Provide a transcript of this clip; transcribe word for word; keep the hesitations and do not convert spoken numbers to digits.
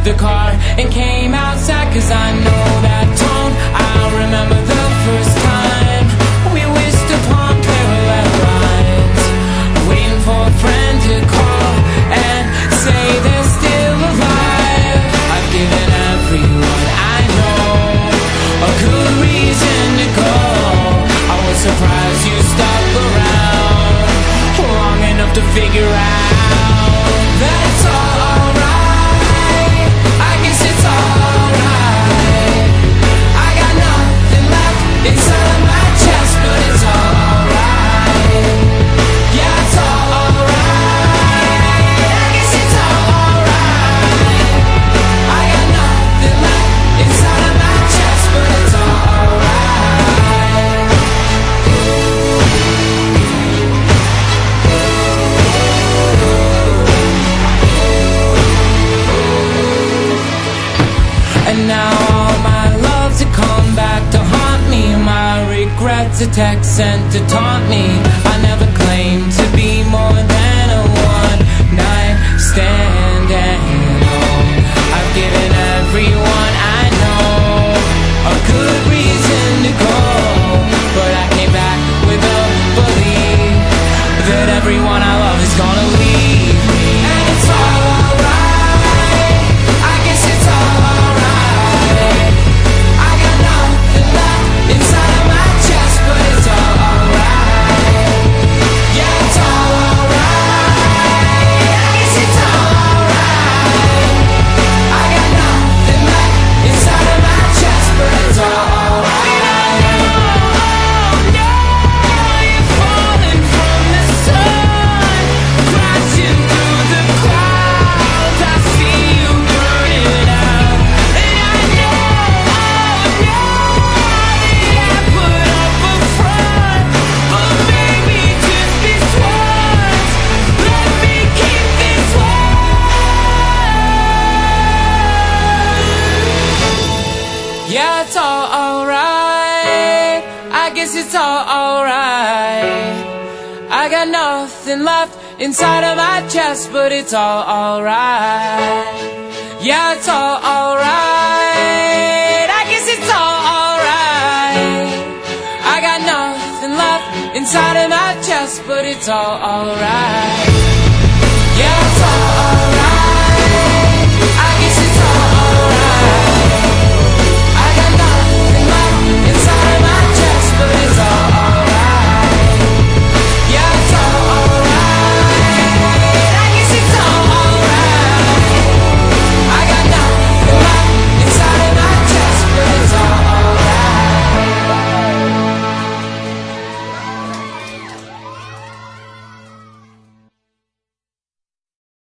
the car and came outside, cause I know that tone. I remember the first time we wished upon parallel lines, waiting for a friend to call and say they're still alive. I've given everyone I know a good reason to go. I was surprised you stuck around long enough to figure out that's all alright. I guess it's alright. I got nothing left inside of my chest, but it's all alright. Yeah, it's all alright. I guess it's all alright. I got nothing left inside of my chest, but it's all alright. And now all my loves have come back to haunt me. My regrets are text sent to taunt me. I never claimed to be more than a one night stand, and oh, I've given everyone I know a good reason to go, but I came back with a belief that everyone I love is gonna leave me. And it's all alright. I guess it's all alright. I got nothing left inside of my chest, but it's all alright. Yeah, it's all alright. I guess it's all alright. I got nothing left inside of my chest, but it's all alright. Oh no, you're falling from the sun, crashing through the clouds. I see you burning out, and I know, oh no, that I put up a front, but maybe just this once, let me keep this one. Yeah, it's all alright. I guess it's all alright. I got nothing left inside of my chest, but it's all alright. Yeah, it's all alright. I guess it's all alright. I got nothing left inside of my chest, but it's all alright.